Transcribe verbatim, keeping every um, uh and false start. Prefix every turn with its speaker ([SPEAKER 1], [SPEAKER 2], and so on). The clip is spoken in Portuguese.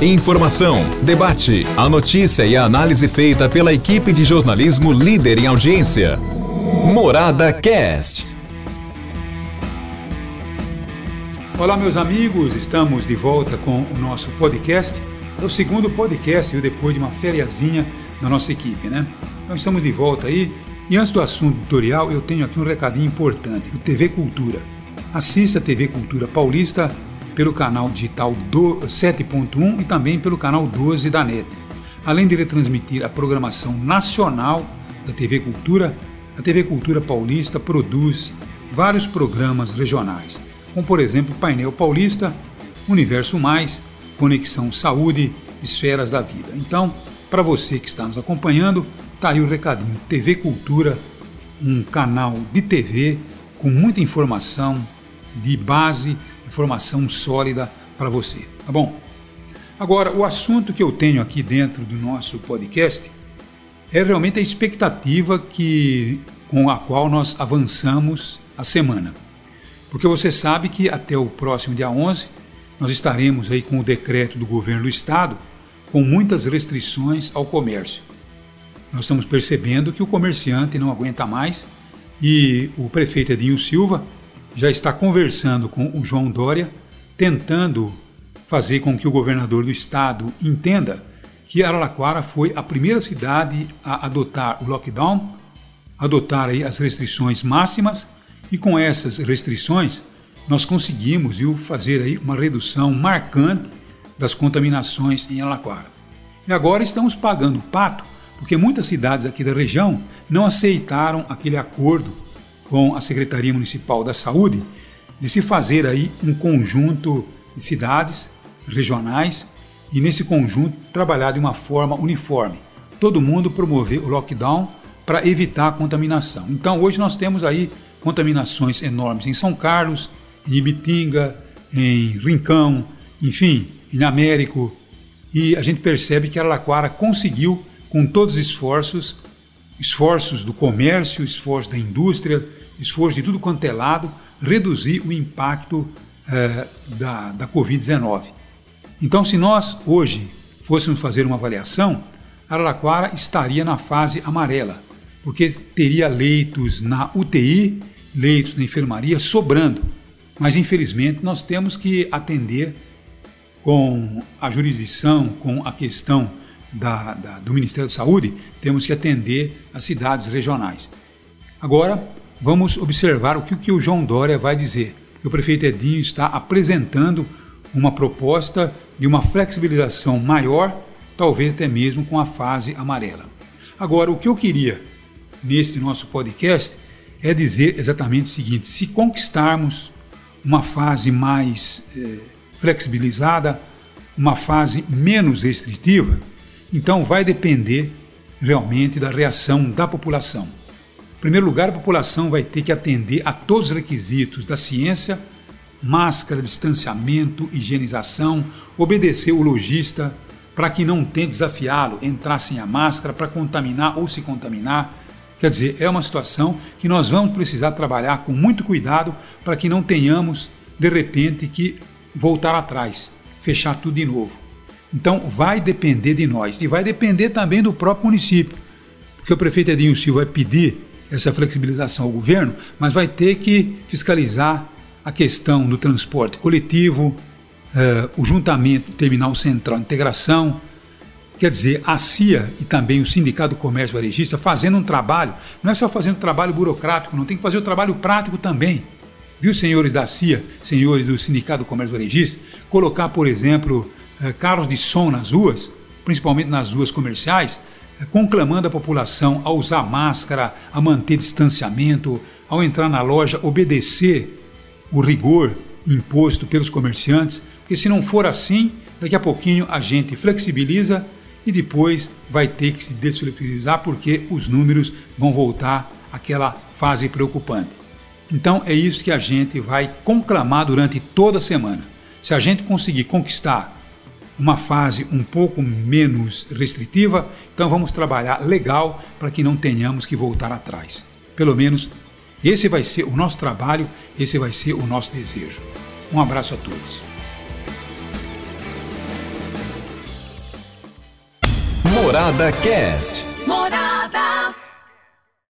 [SPEAKER 1] Informação, debate, a notícia e a análise feita pela equipe de jornalismo líder em audiência. Morada Cast.
[SPEAKER 2] Olá, meus amigos, estamos de volta com o nosso podcast. É o segundo podcast, depois de uma fériazinha da nossa equipe, né? Então estamos de volta aí. E antes do assunto tutorial, eu tenho aqui um recadinho importante, o T V Cultura. Assista a T V Cultura Paulista pelo canal digital sete ponto um e também pelo canal doze da NET. Além de retransmitir a programação nacional da T V Cultura, a T V Cultura Paulista produz vários programas regionais, como por exemplo Painel Paulista, Universo Mais, Conexão Saúde, Esferas da Vida. Então, para você que está nos acompanhando, tá aí o recadinho, T V Cultura, um canal de T V com muita informação de base, informação sólida para você, tá bom? Agora, o assunto que eu tenho aqui dentro do nosso podcast é realmente a expectativa que, com a qual nós avançamos a semana. Porque você sabe que até o próximo dia onze, nós estaremos aí com o decreto do governo do estado com muitas restrições ao comércio. Nós estamos percebendo que o comerciante não aguenta mais e o prefeito Edinho Silva já está conversando com o João Dória, tentando fazer com que o governador do estado entenda que Araraquara foi a primeira cidade a adotar o lockdown, adotar aí as restrições máximas, e com essas restrições nós conseguimos viu, fazer aí uma redução marcante das contaminações em Araraquara. E agora estamos pagando o pato, porque muitas cidades aqui da região não aceitaram aquele acordo com a Secretaria Municipal da Saúde de se fazer aí um conjunto de cidades regionais e nesse conjunto trabalhar de uma forma uniforme. Todo mundo promover o lockdown para evitar a contaminação. Então hoje nós temos aí contaminações enormes em São Carlos, em Ibitinga, em Rincão, enfim, em Américo, e a gente percebe que Araraquara conseguiu, com todos os esforços, esforços do comércio, esforços da indústria, esforços de tudo quanto é lado, reduzir o impacto eh, da, da covid dezenove. Então, se nós hoje fôssemos fazer uma avaliação, Araraquara estaria na fase amarela, porque teria leitos na U T I, leitos na enfermaria sobrando. Mas, infelizmente, nós temos que atender com a jurisdição, com a questão da, da, do Ministério da Saúde, temos que atender as cidades regionais. Agora, vamos observar o que, o que o João Dória vai dizer. O prefeito Edinho está apresentando uma proposta de uma flexibilização maior, talvez até mesmo com a fase amarela. Agora, o que eu queria neste nosso podcast é dizer exatamente o seguinte: se conquistarmos uma fase mais eh, flexibilizada, uma fase menos restritiva, então vai depender realmente da reação da população. Em primeiro lugar, a população vai ter que atender a todos os requisitos da ciência, máscara, distanciamento, higienização, obedecer o lojista para que não tente desafiá-lo, entrar sem a máscara para contaminar ou se contaminar. Quer dizer, é uma situação que nós vamos precisar trabalhar com muito cuidado para que não tenhamos, de repente, que voltar atrás, fechar tudo de novo. Então, vai depender de nós e vai depender também do próprio município, porque o prefeito Edinho Silva vai pedir essa flexibilização ao governo, mas vai ter que fiscalizar a questão do transporte coletivo, eh, o juntamento terminal central de integração. Quer dizer, a C I A e também o Sindicato do Comércio Varejista fazendo um trabalho, não é só fazendo trabalho burocrático, não tem que fazer o trabalho prático também. Viu, senhores da C I A, senhores do Sindicato do Comércio Varejista, colocar, por exemplo, carros de som nas ruas, principalmente nas ruas comerciais, conclamando a população a usar máscara, a manter distanciamento, ao entrar na loja, obedecer o rigor imposto pelos comerciantes, porque se não for assim, daqui a pouquinho a gente flexibiliza e depois vai ter que se desflexibilizar porque os números vão voltar àquela fase preocupante. Então é isso que a gente vai conclamar durante toda a semana. Se a gente conseguir conquistar uma fase um pouco menos restritiva, então vamos trabalhar legal para que não tenhamos que voltar atrás. Pelo menos esse vai ser o nosso trabalho, esse vai ser o nosso desejo. Um abraço a todos.
[SPEAKER 1] Morada Cast.
[SPEAKER 3] Morada.